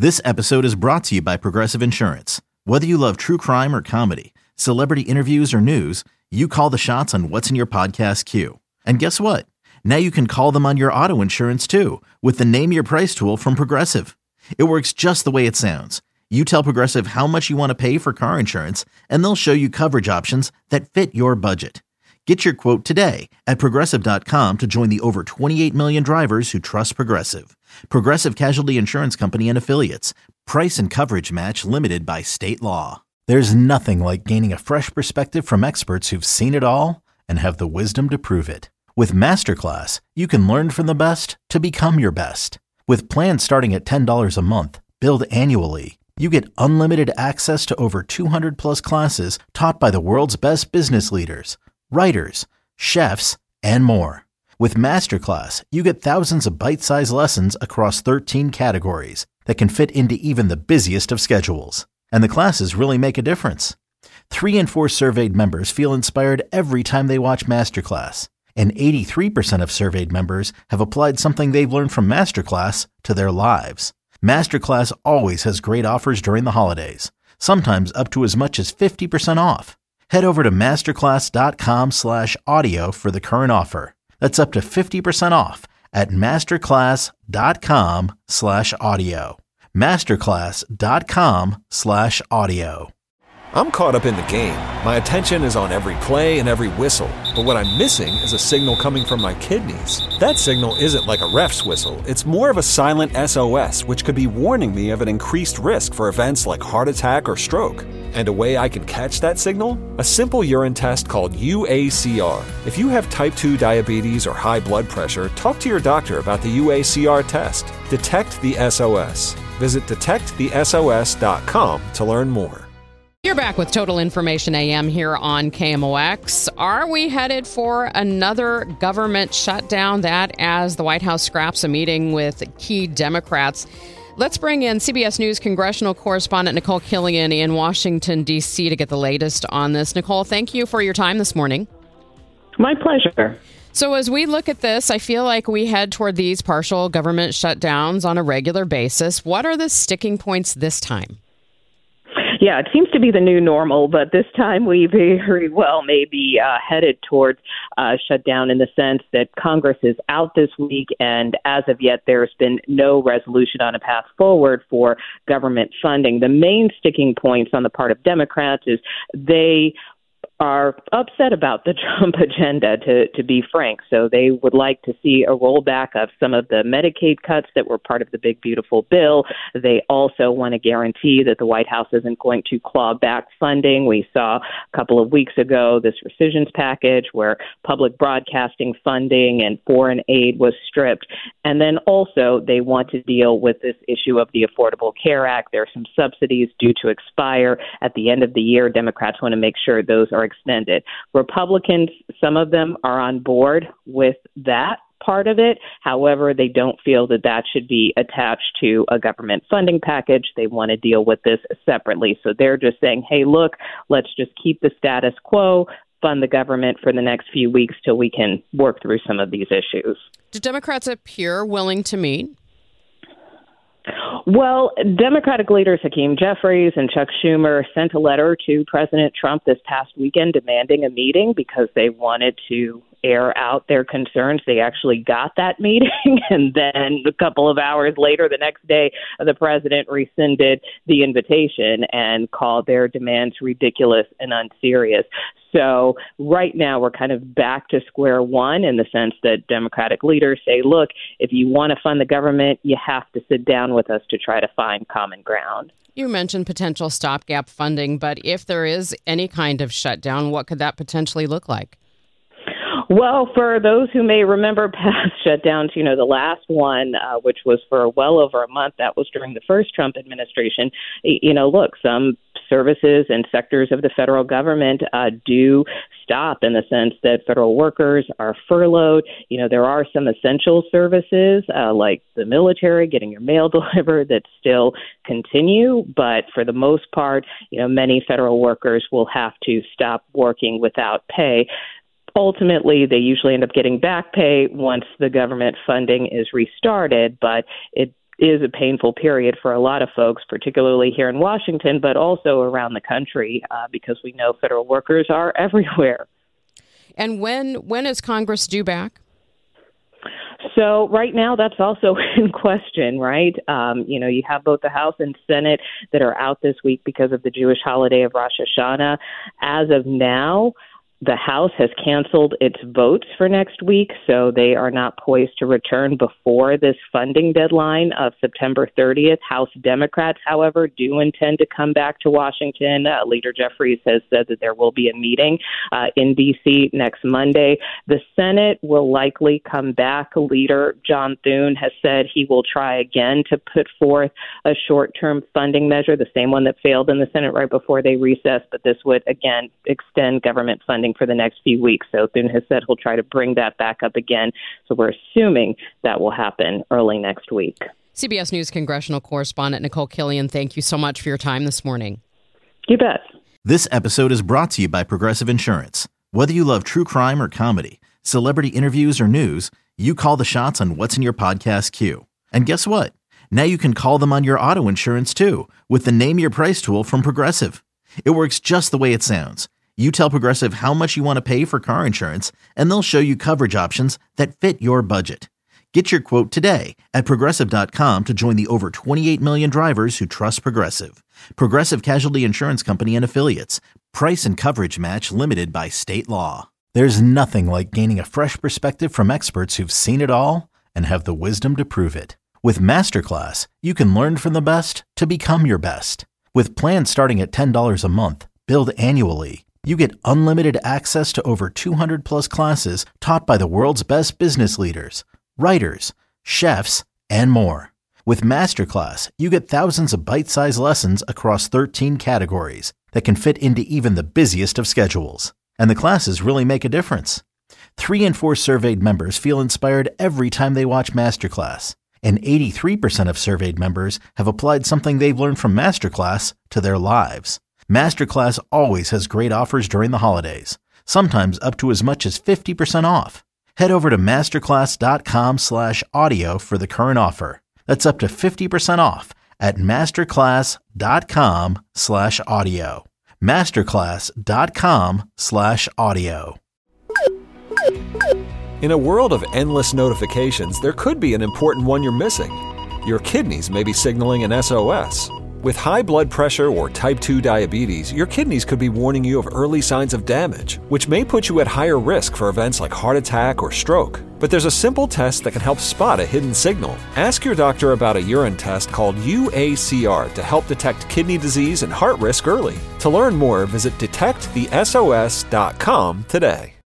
This episode is brought to you by Progressive Insurance. Whether you love true crime or comedy, celebrity interviews or news, you call the shots on what's in your podcast queue. And guess what? Now you can call them on your auto insurance too with the Name Your Price tool from Progressive. It works just the way it sounds. You tell Progressive how much you want to pay for car insurance, and they'll show you coverage options that fit your budget. Get your quote today at Progressive.com to join the over 28 million drivers who trust Progressive. Progressive Casualty Insurance Company and Affiliates. Price and coverage match limited by state law. There's nothing like gaining a fresh perspective from experts who've seen it all and have the wisdom to prove it. With Masterclass, you can learn from the best to become your best. With plans starting at $10 a month, billed annually, you get unlimited access to over 200 plus classes taught by the world's best business leaders, writers, chefs, and more. With Masterclass, you get thousands of bite-sized lessons across 13 categories that can fit into even the busiest of schedules. And the classes really make a difference. 3 in 4 surveyed members feel inspired every time they watch Masterclass. And 83% of surveyed members have applied something they've learned from Masterclass to their lives. Masterclass always has great offers during the holidays, sometimes up to as much as 50% off. Head over to masterclass.com/audio for the current offer. That's up to 50% off at masterclass.com/audio. masterclass.com/audio. I'm caught up in the game. My attention is on every play and every whistle. But what I'm missing is a signal coming from my kidneys. That signal isn't like a ref's whistle. It's more of a silent SOS, which could be warning me of an increased risk for events like heart attack or stroke. And a way I can catch that signal? A simple urine test called UACR. If you have type 2 diabetes or high blood pressure, talk to your doctor about the UACR test. Detect the SOS. Visit detectthesos.com to learn more. You're back with Total Information AM here on KMOX. Are we headed for another government shutdown? That as the White House scraps a meeting with key Democrats. Let's bring in CBS News congressional correspondent Nicole Killian in Washington, D.C. to get the latest on this. Nicole, thank you for your time this morning. My pleasure. So as we look at this, I feel like we head toward these partial government shutdowns on a regular basis. What are the sticking points this time? Yeah, it seems to be the new normal, but this time we very well may be headed towards shutdown in the sense that Congress is out this week, and as of yet, there's been no resolution on a path forward for government funding. The main sticking points on the part of Democrats is they are upset about the Trump agenda, to be frank. So they would like to see a rollback of some of the Medicaid cuts that were part of the big, beautiful bill. They also want to guarantee that the White House isn't going to claw back funding. We saw a couple of weeks ago this rescissions package where public broadcasting funding and foreign aid was stripped. And then also they want to deal with this issue of the Affordable Care Act. There are some subsidies due to expire at the end of the year. Democrats want to make sure those are extended. Republicans, some of them are on board with that part of it. However, they don't feel that that should be attached to a government funding package. They want to deal with this separately. So they're just saying, hey, look, let's just keep the status quo, fund the government for the next few weeks till we can work through some of these issues. Do Democrats appear willing to meet? Well, Democratic leaders Hakeem Jeffries and Chuck Schumer sent a letter to President Trump this past weekend demanding a meeting because they wanted to air out their concerns. They actually got that meeting, and then a couple of hours later, the next day, the president rescinded the invitation and called their demands ridiculous and unserious. So right now we're kind of back to square one in the sense that Democratic leaders say, look, if you want to fund the government, you have to sit down with us to try to find common ground. You mentioned potential stopgap funding, but if there is any kind of shutdown, what could that potentially look like? Well, for those who may remember past shutdowns, the last one, which was for well over a month, that was during the first Trump administration. Look, some services and sectors of the federal government do stop in the sense that federal workers are furloughed. There are some essential services like the military, getting your mail delivered, that still continue. But for the most part, many federal workers will have to stop working without pay. Ultimately, they usually end up getting back pay once the government funding is restarted, but it is a painful period for a lot of folks, particularly here in Washington, but also around the country, because we know federal workers are everywhere. And when is Congress due back? So right now, that's also in question, right? You have both the House and Senate that are out this week because of the Jewish holiday of Rosh Hashanah. As of now, the House has canceled its votes for next week, so they are not poised to return before this funding deadline of September 30th. House Democrats, however, do intend to come back to Washington. Leader Jeffries has said that there will be a meeting in D.C. next Monday. The Senate will likely come back. Leader John Thune has said he will try again to put forth a short-term funding measure, the same one that failed in the Senate right before they recessed, but this would, again, extend government funding for the next few weeks. So Thune has said he'll try to bring that back up again. So we're assuming that will happen early next week. CBS News congressional correspondent Nicole Killion, thank you so much for your time this morning. You bet. This episode is brought to you by Progressive Insurance. Whether you love true crime or comedy, celebrity interviews or news, you call the shots on what's in your podcast queue. And guess what? Now you can call them on your auto insurance too with the Name Your Price tool from Progressive. It works just the way it sounds. You tell Progressive how much you want to pay for car insurance, and they'll show you coverage options that fit your budget. Get your quote today at Progressive.com to join the over 28 million drivers who trust Progressive. Progressive Casualty Insurance Company and Affiliates. Price and coverage match limited by state law. There's nothing like gaining a fresh perspective from experts who've seen it all and have the wisdom to prove it. With Masterclass, you can learn from the best to become your best. With plans starting at $10 a month, billed annually, you get unlimited access to over 200 plus classes taught by the world's best business leaders, writers, chefs, and more. With Masterclass, you get thousands of bite-sized lessons across 13 categories that can fit into even the busiest of schedules. And the classes really make a difference. 3 in 4 surveyed members feel inspired every time they watch Masterclass. And 83% of surveyed members have applied something they've learned from Masterclass to their lives. Masterclass always has great offers during the holidays, sometimes up to as much as 50% off. Head over to masterclass.com/audio for the current offer. That's up to 50% off at masterclass.com/audio. masterclass.com/audio. In a world of endless notifications, there could be an important one you're missing. Your kidneys may be signaling an SOS. With high blood pressure or type 2 diabetes, your kidneys could be warning you of early signs of damage, which may put you at higher risk for events like heart attack or stroke. But there's a simple test that can help spot a hidden signal. Ask your doctor about a urine test called UACR to help detect kidney disease and heart risk early. To learn more, visit detectthesos.com today.